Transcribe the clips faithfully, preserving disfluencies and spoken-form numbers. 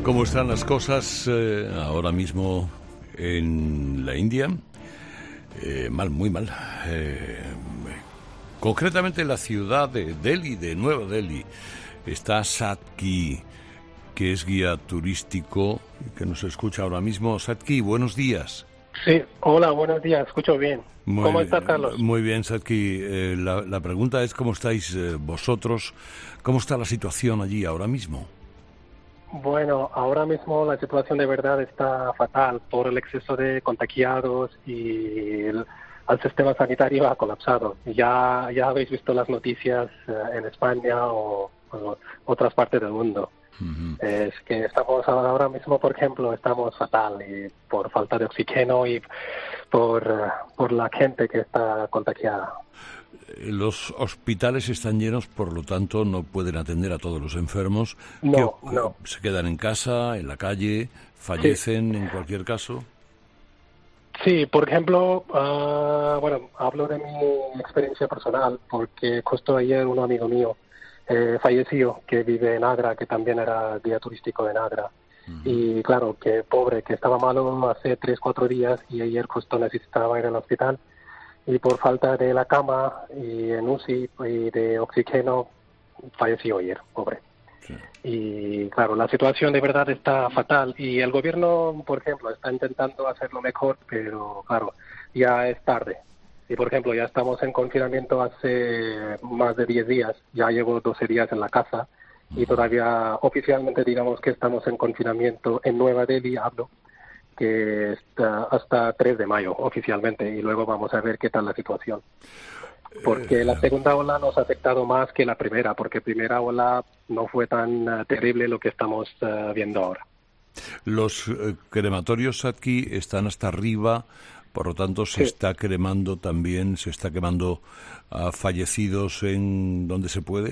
¿Cómo están las cosas eh, ahora mismo en la India? Eh, mal, muy mal. Eh, concretamente en la ciudad de Delhi, de Nueva Delhi, está Satki, que es guía turístico, que nos escucha ahora mismo. Satki, buenos días. Sí, hola, buenos días, escucho bien. Muy, ¿Cómo estás, Carlos? Muy bien, Satki. Eh, la, la pregunta es, ¿cómo estáis eh, vosotros? ¿Cómo está la situación allí ahora mismo? Bueno, ahora mismo la situación de verdad está fatal por el exceso de contagiados y el, el sistema sanitario ha colapsado. Ya, ya habéis visto las noticias eh, en España o, o otras partes del mundo. Uh-huh. Es que estamos ahora mismo, por ejemplo, estamos fatal y por falta de oxígeno y por, por la gente que está contagiada. Los hospitales están llenos, por lo tanto no pueden atender a todos los enfermos. No, que no. Se quedan en casa, en la calle, fallecen sí. En cualquier caso. Sí, por ejemplo, uh, bueno, hablo de mi experiencia personal, porque justo ayer un amigo mío eh, falleció, que vive en Agra, que también era guía turístico en Agra. Uh-huh. Y claro, que pobre, que estaba malo hace tres, cuatro días y ayer justo necesitaba ir al hospital. Y por falta de la cama y en U C I y de oxígeno, falleció ayer, pobre. Sí. Y claro, la situación de verdad está fatal y el gobierno, por ejemplo, está intentando hacerlo mejor, pero claro, ya es tarde. Y por ejemplo, ya estamos en confinamiento hace más de diez días, ya llevo doce días en la casa y todavía oficialmente digamos que estamos en confinamiento en Nueva Delhi, hablo, que está hasta tres de mayo oficialmente y luego vamos a ver qué tal la situación. Porque la segunda ola nos ha afectado más que la primera, porque primera ola no fue tan uh, terrible lo que estamos uh, viendo ahora. Los uh, crematorios aquí están hasta arriba, por lo tanto se sí. está cremando también, se está quemando a fallecidos en donde se puede.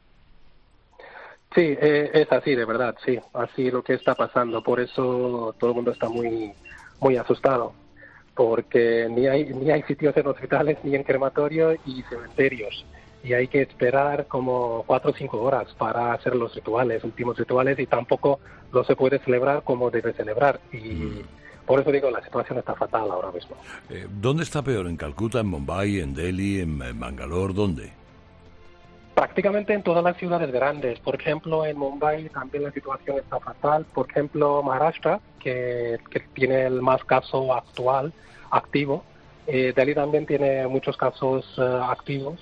Sí, eh, es así, de verdad, sí, así lo que está pasando. Por eso todo el mundo está muy muy asustado, porque ni hay ni hay sitios en hospitales, ni en crematorios y cementerios. Y hay que esperar como cuatro o cinco horas para hacer los rituales, últimos rituales, y tampoco lo se puede celebrar como debe celebrar. Y mm. por eso digo, la situación está fatal ahora mismo. Eh, ¿Dónde está peor? ¿En Calcuta, en Mumbai, en Delhi, en, en Bangalore? ¿Dónde? Prácticamente en todas las ciudades grandes. Por ejemplo, en Mumbai también la situación está fatal. Por ejemplo, Maharashtra, que, que tiene el más caso actual, activo. Eh, Delhi también tiene muchos casos uh, activos.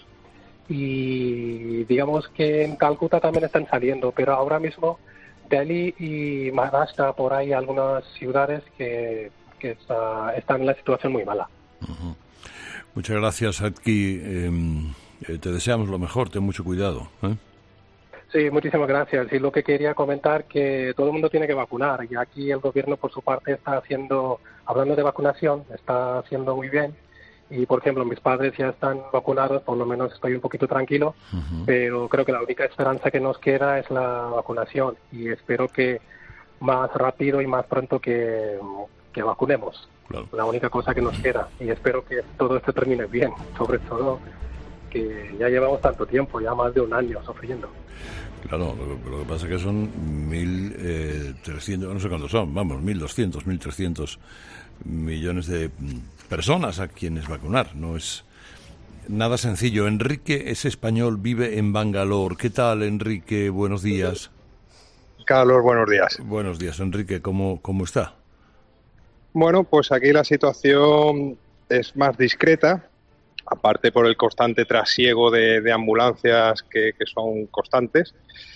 Y digamos que en Calcuta también están saliendo. Pero ahora mismo Delhi y Maharashtra, por ahí algunas ciudades que, que está, están en la situación muy mala. Uh-huh. Muchas gracias, Satki. Eh... Eh, te deseamos lo mejor, ten mucho cuidado. ¿eh? Sí, muchísimas gracias. Y lo que quería comentar que todo el mundo tiene que vacunar. Y aquí el gobierno, por su parte, está haciendo, hablando de vacunación, está haciendo muy bien. Y, por ejemplo, mis padres ya están vacunados, por lo menos estoy un poquito tranquilo. Uh-huh. Pero creo que la única esperanza que nos queda es la vacunación. Y espero que más rápido y más pronto que, que vacunemos. Claro. La única cosa que nos queda. Y espero que todo esto termine bien, sobre todo que ya llevamos tanto tiempo, ya más de un año sufriendo. Claro, lo, lo que pasa es que son mil trescientos, no sé cuántos son, vamos, mil doscientos, mil trescientos millones de personas a quienes vacunar. No es nada sencillo. Enrique es español, vive en Bangalore. ¿Qué tal, Enrique? Buenos días. Carlos, buenos días. Buenos días, Enrique. ¿Cómo, cómo está? Bueno, pues aquí la situación es más discreta. Aparte por el constante trasiego de, de ambulancias que, que son constantes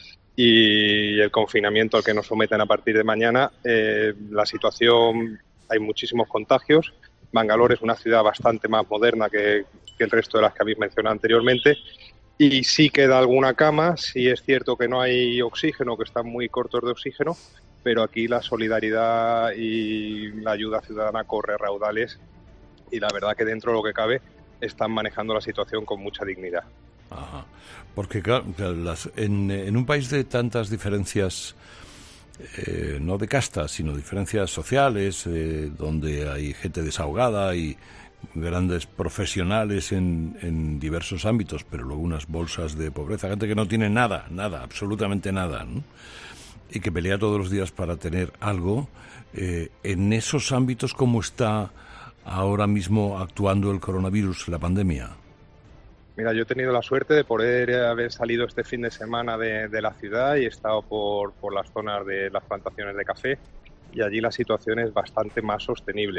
y el confinamiento al que nos someten a partir de mañana, eh, la situación, hay muchísimos contagios. Bangalore es una ciudad bastante más moderna que, que el resto de las que habéis mencionado anteriormente y sí queda alguna cama, sí es cierto que no hay oxígeno, que están muy cortos de oxígeno, pero aquí la solidaridad y la ayuda ciudadana corre a raudales y la verdad que dentro de lo que cabe están manejando la situación con mucha dignidad. Ajá. Porque claro, las, en, en un país de tantas diferencias, eh, no de castas, sino diferencias sociales, eh, donde hay gente desahogada y grandes profesionales en, en diversos ámbitos, pero luego unas bolsas de pobreza, gente que no tiene nada, nada, absolutamente nada, ¿no? y que pelea todos los días para tener algo, eh, en esos ámbitos, ¿cómo está ahora mismo actuando el coronavirus, la pandemia? Mira, yo he tenido la suerte de poder haber salido este fin de semana de, de la ciudad y he estado por, por las zonas de las plantaciones de café, y allí la situación es bastante más sostenible.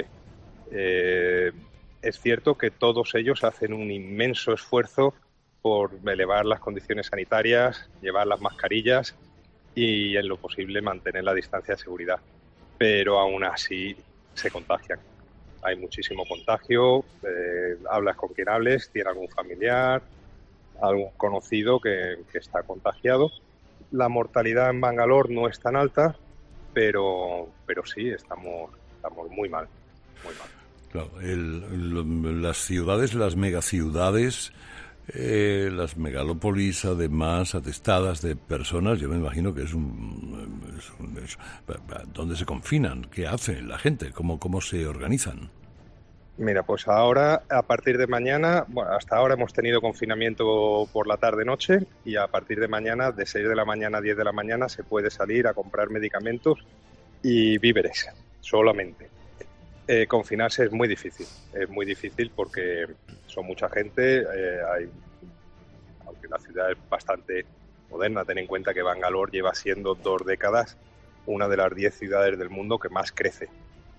Eh, es cierto que todos ellos hacen un inmenso esfuerzo por elevar las condiciones sanitarias, llevar las mascarillas y, en lo posible, mantener la distancia de seguridad. Pero aún así se contagian. Hay muchísimo contagio, eh, hablas con quien hables, tiene algún familiar, algún conocido que, que está contagiado. La mortalidad en Bangalore no es tan alta, pero, pero sí, estamos, estamos muy mal, muy mal. Claro, el, el, las ciudades, las megaciudades, eh, las megalópolis, además, atestadas de personas, yo me imagino que es un... Es un es, ¿dónde se confinan? ¿Qué hace la gente? ¿Cómo, cómo se organizan? Mira, pues ahora, a partir de mañana, bueno, hasta ahora hemos tenido confinamiento por la tarde-noche, y a partir de mañana, de seis de la mañana a diez de la mañana, se puede salir a comprar medicamentos y víveres, solamente. Eh, confinarse es muy difícil, es muy difícil porque son mucha gente, eh, hay, aunque la ciudad es bastante moderna, ten en cuenta que Bangalore lleva siendo dos décadas una de las diez ciudades del mundo que más crece.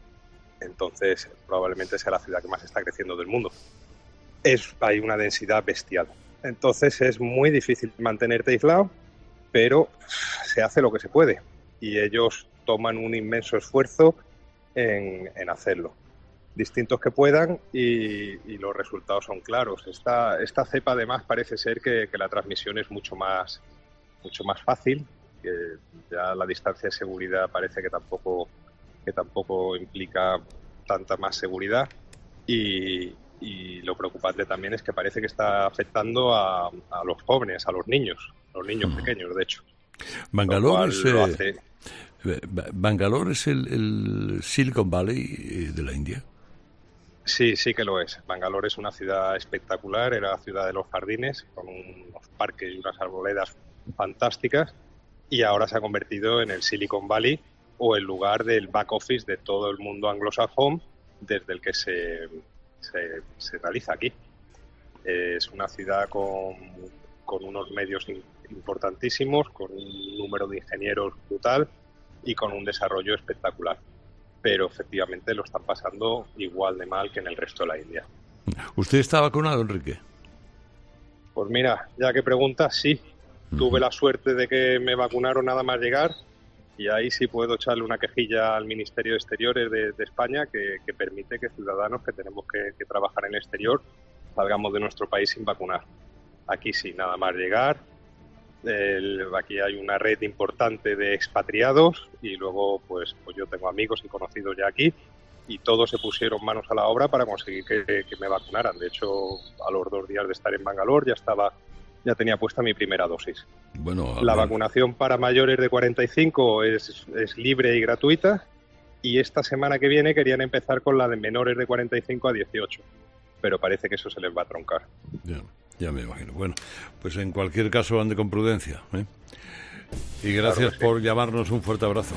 Entonces, probablemente sea la ciudad que más está creciendo del mundo. Es, hay una densidad bestial. Entonces, es muy difícil mantenerte aislado, pero se hace lo que se puede. Y ellos toman un inmenso esfuerzo en, en hacerlo. Distintos que puedan, y, y los resultados son claros. Esta, esta cepa, además, parece ser que, que la transmisión es mucho más, mucho más fácil, que ya la distancia de seguridad parece que tampoco... que tampoco implica tanta más seguridad, y, y lo preocupante también es que parece que está afectando a, a los jóvenes, a los niños, a los niños pequeños, de hecho. Bangalore es, eh, hace... Bangalore es el, el Silicon Valley de la India. Sí, sí que lo es. Bangalore es una ciudad espectacular, era la ciudad de los jardines, con unos parques y unas arboledas fantásticas, y ahora se ha convertido en el Silicon Valley, o el lugar del back office de todo el mundo anglosajón desde el que se, se, se realiza aquí. Es una ciudad con, con unos medios importantísimos, con un número de ingenieros brutal y con un desarrollo espectacular. Pero efectivamente lo están pasando igual de mal que en el resto de la India. ¿Usted está vacunado, Enrique? Pues mira, ya que preguntas, sí. Uh-huh. Tuve la suerte de que me vacunaron nada más llegar. Y ahí sí puedo echarle una quejilla al Ministerio de Exteriores de, de España, que, que permite que ciudadanos que tenemos que, que trabajar en el exterior salgamos de nuestro país sin vacunar. Aquí sí, nada más llegar. El, aquí hay una red importante de expatriados, y luego pues, pues yo tengo amigos y conocidos ya aquí, y todos se pusieron manos a la obra para conseguir que, que me vacunaran. De hecho, a los dos días de estar en Bangalore ya estaba... ya tenía puesta mi primera dosis. Bueno, la vacunación para mayores de cuarenta y cinco es, es libre y gratuita, y esta semana que viene querían empezar con la de menores de cuarenta y cinco a dieciocho, pero parece que eso se les va a troncar. Ya, ya me imagino. Bueno, pues en cualquier caso ande con prudencia, ¿eh? Y gracias claro por sí. llamarnos. Un fuerte abrazo.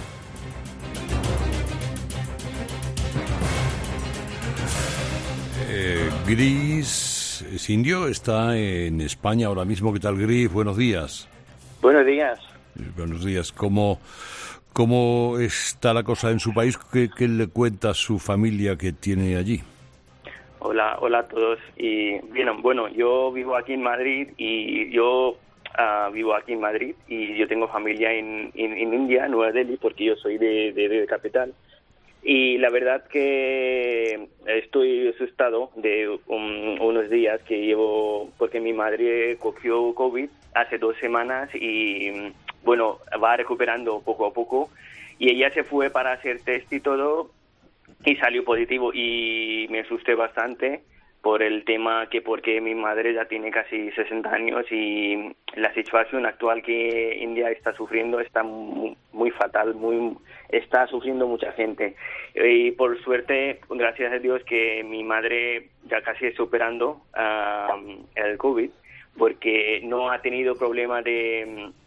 Eh, Gris es indio, está en España ahora mismo. ¿Qué tal, Gris? Buenos días. Buenos días. Buenos días. ¿Cómo, cómo está la cosa en su país? ¿Qué, qué le cuenta a su familia que tiene allí? Hola, hola a todos. Y bien, bueno, yo vivo aquí en Madrid y yo uh, vivo aquí en Madrid y yo tengo familia en, en, en India, Nueva Delhi, porque yo soy de, de, de capital. Y la verdad que estoy asustado de um, unos días que llevo, porque mi madre cogió COVID hace dos semanas y, bueno, va recuperando poco a poco. Y ella se fue para hacer test y todo y salió positivo, y me asusté bastante por el tema que porque mi madre ya tiene casi sesenta años y la situación actual que India está sufriendo está muy, muy fatal, muy está sufriendo mucha gente. Y por suerte, gracias a Dios, que mi madre ya casi está superando uh, el COVID, porque no ha tenido problema de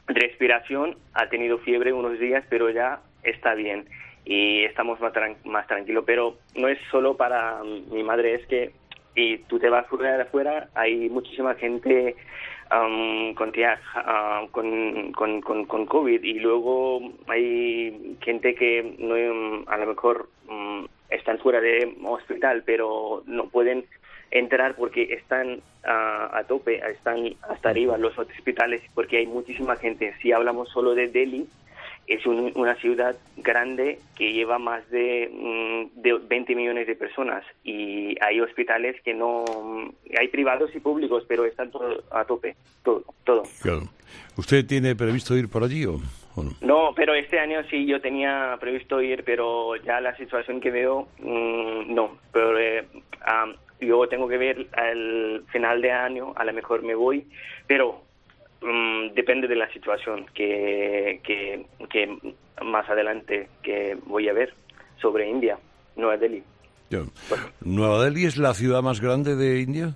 respiración, ha tenido fiebre unos días, pero ya está bien y estamos más, tran- más tranquilos. Pero no es solo para mi madre, es que y tú te vas fuera de afuera, hay muchísima gente um, con, uh, con, con, con, con COVID, y luego hay gente que no, a lo mejor um, están fuera de hospital, pero no pueden entrar porque están uh, a tope, están hasta arriba los hospitales, porque hay muchísima gente. Si hablamos solo de Delhi, es un, una ciudad grande que lleva más de, mm, de veinte millones de personas, y hay hospitales que no... Hay privados y públicos, pero están todo a tope, todo. todo. Claro. ¿Usted tiene previsto ir por allí o, o no? No, pero este año sí yo tenía previsto ir, pero ya la situación que veo, mmm, no. Pero eh, um, yo tengo que ver al final de año, a lo mejor me voy, pero... Um, depende de la situación que, que, que más adelante que voy a ver sobre India, Nueva Delhi. Yeah. Bueno. ¿Nueva Delhi es la ciudad más grande de India?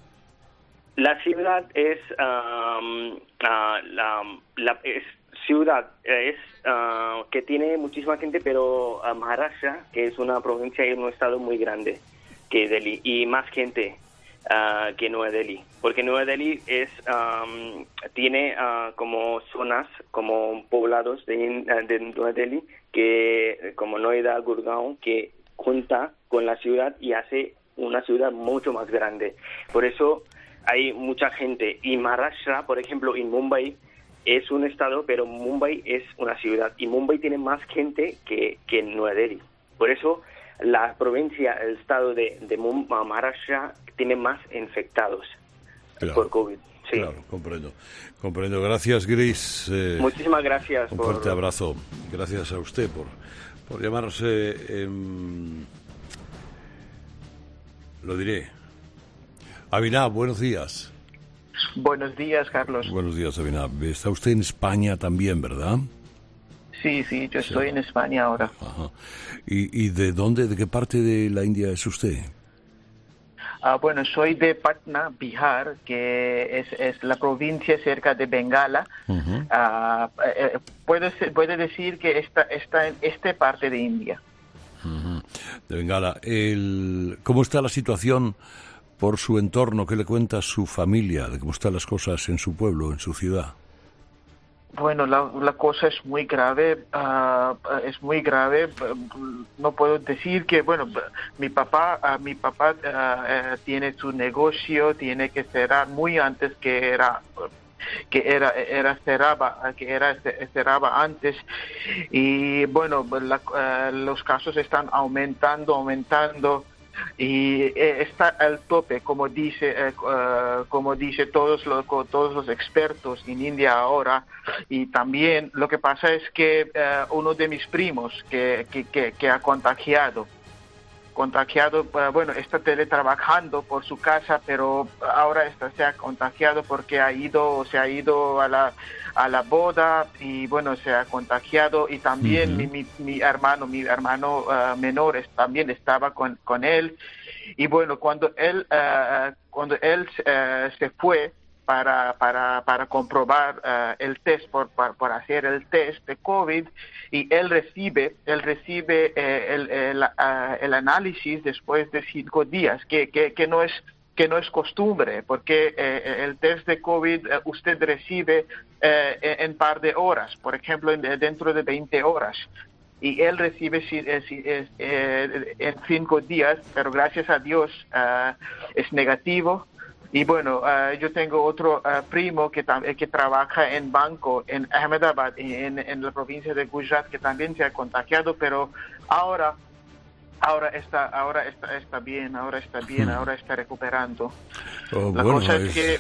La ciudad es um, uh, la, la es ciudad es uh, que tiene muchísima gente, pero uh, Maharashtra, que es una provincia y un estado muy grande que Delhi, y más gente Uh, que Nueva Delhi, porque Nueva Delhi es um, tiene uh, como zonas, como poblados de, de Nueva Delhi, que como Noida, Gurgaon, que junta con la ciudad y hace una ciudad mucho más grande. Por eso hay mucha gente. Y Maharashtra, por ejemplo, en Mumbai es un estado, pero Mumbai es una ciudad, y Mumbai tiene más gente que, que Nueva Delhi. Por eso la provincia, el estado de, de Maharashtra tiene más infectados, claro, por COVID. Sí. Claro, comprendo. Comprendo. Gracias, Gris. Eh, Muchísimas gracias. Un por... fuerte abrazo. Gracias a usted por, por llamarnos. Eh, eh, lo diré. Abinab, buenos días. Buenos días, Carlos. Buenos días, Abinab. Está usted en España también, ¿verdad? Sí, sí, yo estoy sí. en España ahora. Ajá. ¿Y, ¿Y de dónde, de qué parte de la India es usted? Uh, bueno, soy de Patna, Bihar, que es, es la provincia cerca de Bengala. Uh-huh. Uh, eh, puede, ser, puede decir que está, está en esta parte de India. Uh-huh. De Bengala. El, ¿Cómo está la situación por su entorno? ¿Qué le cuenta su familia de cómo están las cosas en su pueblo, en su ciudad? Bueno, la, la cosa es muy grave, uh, es muy grave. No puedo decir que, bueno, mi papá, uh, mi papá uh, uh, tiene su negocio, tiene que cerrar muy antes que era, que era, era cerraba, que era cerraba antes. Y bueno, la, uh, los casos están aumentando, aumentando. Y está al tope, como dice eh, uh, como dice todos los todos los expertos en India ahora. Y también lo que pasa es que uh, uno de mis primos que que, que, que ha contagiado contagiado uh, bueno, está teletrabajando por su casa, pero ahora está se ha contagiado porque ha ido se ha ido a la a la boda, y bueno, se ha contagiado. Y también uh-huh. mi, mi, mi hermano, mi hermano uh, menor es, también estaba con, con él. Y bueno, cuando él, uh, cuando él uh, se fue para, para, para comprobar uh, el test, por, por, por hacer el test de COVID, y él recibe, él recibe eh, el, el, uh, el análisis después de cinco días, que, que, que no es que no es costumbre, porque eh, el test de COVID eh, usted recibe eh, en un par de horas, por ejemplo, en, dentro de veinte horas. Y él recibe si, eh, si, eh, en cinco días, pero gracias a Dios eh, es negativo. Y bueno, uh, yo tengo otro uh, primo que, tam- que trabaja en banco en Ahmedabad, en, en la provincia de Gujarat, que también se ha contagiado, pero ahora... Ahora está, ahora está, está bien, ahora está bien, ahora está recuperando. Oh, la bueno, cosa es, es que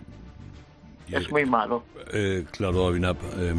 y, es muy malo. Eh, claro, Abinab. Eh,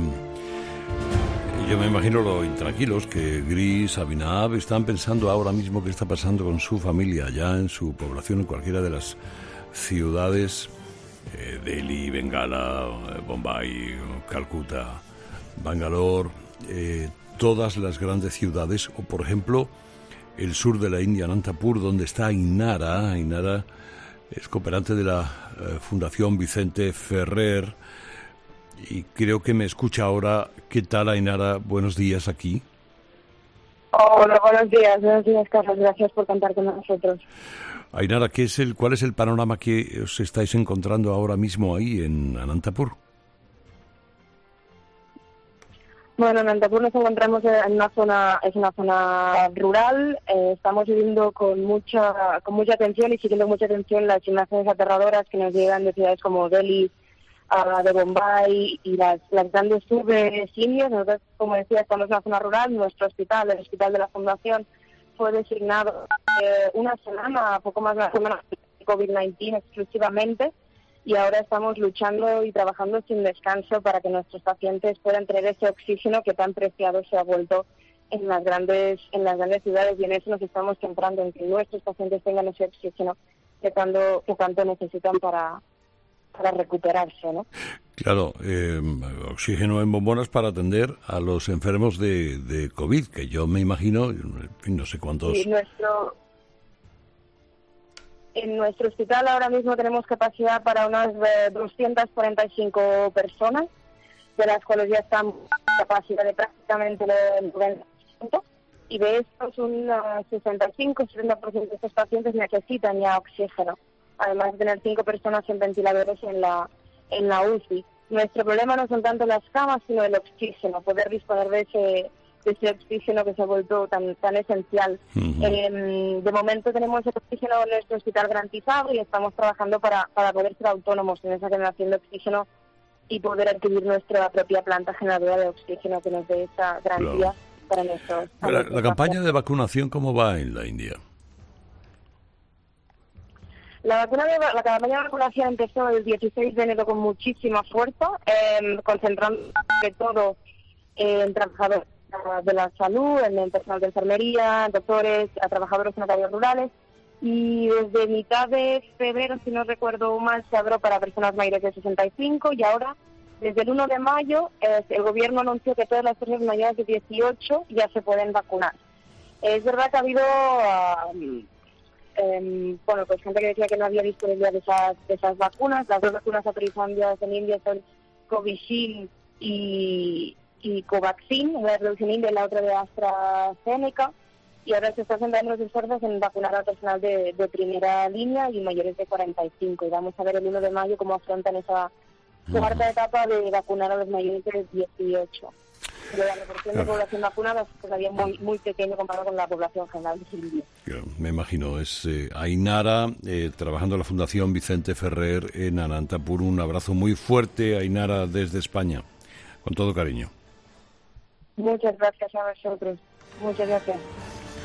yo me imagino lo intranquilos que Gris, Abinab están pensando ahora mismo qué está pasando con su familia, allá en su población, en cualquiera de las ciudades, eh, Delhi, Bengala, Bombay, Calcuta, Bangalore, eh, todas las grandes ciudades, o por ejemplo el sur de la India, Anantapur, donde está Inara. Inara es cooperante de la eh, Fundación Vicente Ferrer, y creo que me escucha ahora. ¿Qué tal, Ainara? Buenos días aquí. Hola, buenos días. Buenos días, Carlos. Gracias por contar con nosotros. Ainara, ¿qué es el, ¿cuál es el panorama que os estáis encontrando ahora mismo ahí en Anantapur? Bueno, en Anantapur nos encontramos en una zona, es una zona rural. Eh, estamos viviendo con mucha, con mucha atención y siguiendo mucha atención las imágenes aterradoras que nos llegan de ciudades como Delhi, uh, de Bombay y las, las grandes urbes indias. Nosotros, como decía, estamos en una zona rural. Nuestro hospital, el hospital de la Fundación, fue designado eh, una semana, poco más de una semana, de COVID diecinueve exclusivamente, y ahora estamos luchando y trabajando sin descanso para que nuestros pacientes puedan tener ese oxígeno que tan preciado se ha vuelto en las grandes en las grandes ciudades, y en eso nos estamos centrando, en que nuestros pacientes tengan ese oxígeno que tanto, que tanto necesitan para, para recuperarse, ¿no? Claro, eh, oxígeno en bombonas para atender a los enfermos de, de COVID, que yo me imagino, en fin, no sé cuántos... Y nuestro... En nuestro hospital ahora mismo tenemos capacidad para unas eh, doscientas cuarenta y cinco personas, de las cuales ya están capacidad de prácticamente el noventa por ciento, y de estos un uh, sesenta y cinco a setenta por ciento de estos pacientes necesitan ya oxígeno, además de tener cinco personas en ventiladores en la, en la U C I. Nuestro problema no son tanto las camas, sino el oxígeno, poder disponer de ese... de ese oxígeno que se ha vuelto tan tan esencial. Uh-huh. Eh, de momento tenemos el oxígeno en nuestro hospital garantizado y estamos trabajando para, para poder ser autónomos en esa generación de oxígeno y poder adquirir nuestra propia planta generadora de oxígeno que nos dé esa garantía, claro, para nuestros... Para la, la campaña de vacunación, ¿cómo va en la India? La, vacuna de, la campaña de vacunación empezó el dieciséis de enero con muchísima fuerza, eh, concentrando sobre todo en trabajadores de la salud, en el personal de enfermería, doctores, a trabajadores sanitarios rurales, y desde mitad de febrero, si no recuerdo mal, se abrió para personas mayores de sesenta y cinco, y ahora, desde el uno de mayo, eh, el gobierno anunció que todas las personas mayores de dieciocho ya se pueden vacunar. Es verdad que ha habido, uh, eh, bueno, pues gente que decía que no había disponibilidad de esas, de esas vacunas. Las dos vacunas autorizadas en India son Covishield y... y Covaxin, una de producción india y la otra de AstraZeneca, y ahora se están centrando los esfuerzos en vacunar al personal de, de primera línea y mayores de cuarenta y cinco, y vamos a ver el uno de mayo cómo afrontan esa cuarta etapa de vacunar a los mayores de dieciocho. De la proporción de población vacunada es todavía muy muy pequeño comparado con la población general de India. Me imagino, es eh, Ainara, eh, trabajando en la Fundación Vicente Ferrer en Anantapur. Un abrazo muy fuerte, Ainara, desde España, con todo cariño. Muchas gracias a vosotros. Muchas gracias.